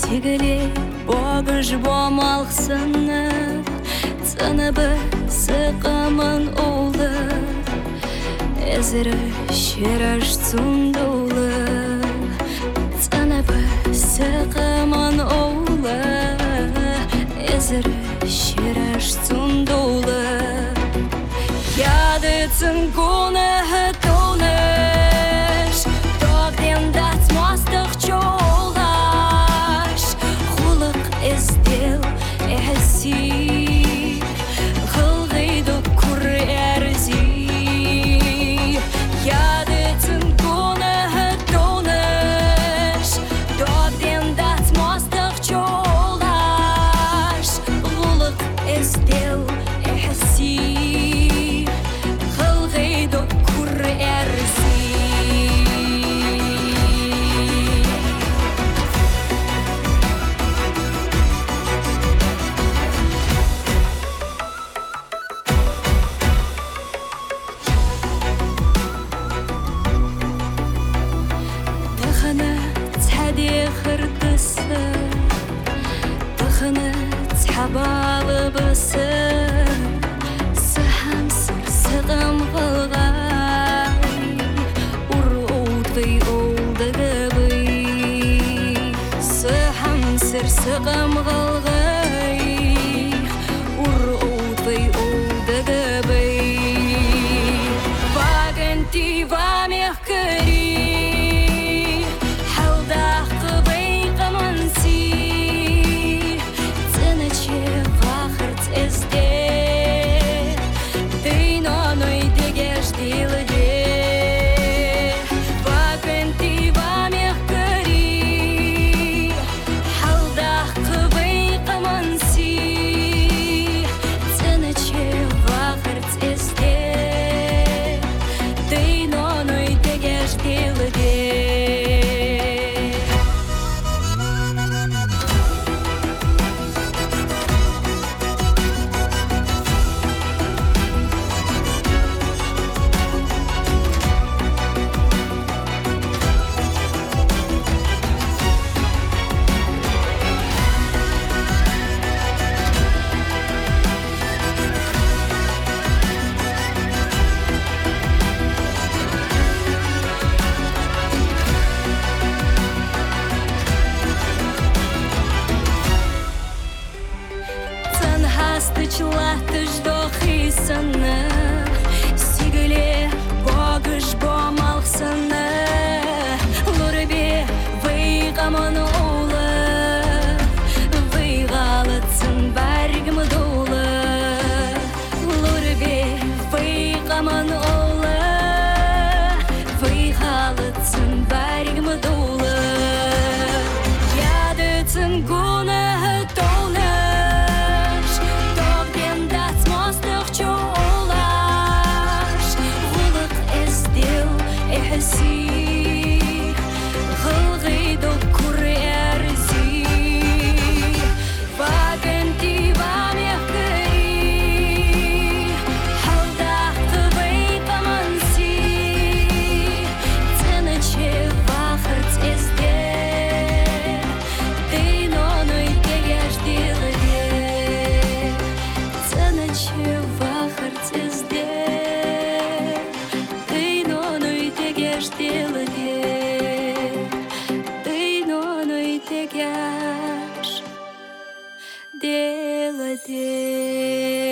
Сигали богыш болмалықсыны, Цаныбы сықымын олы, Әзірі шераш цундолы. Цаныбы сықымын олы, Әзірі шераш цундолы. Яды цынгуны хытоныш, Тогден датмастық чолаш, Хулық эздел әсі, Қылғайды күр әрзі. Яды цынгуны хытоныш, Тогден датмастық чолаш, Хулық эздел әсі, Таханы цабалы бысы, Сахамсыр сығым ғылғай, Ур оудвай олдығы бай. Сахамсыр сығым ғылғай, Ур оудвай олдығы бай. Ваганти вамех кыри, Стычлатыш дохисыны, Сигіле богыш болмалықсыны, Лұрбе вайғамын олы, Вайғалытсын бәргім долы. Лұрбе вайғамын олы, Вайғалытсын бәргім долы. Яды цынгуны делать.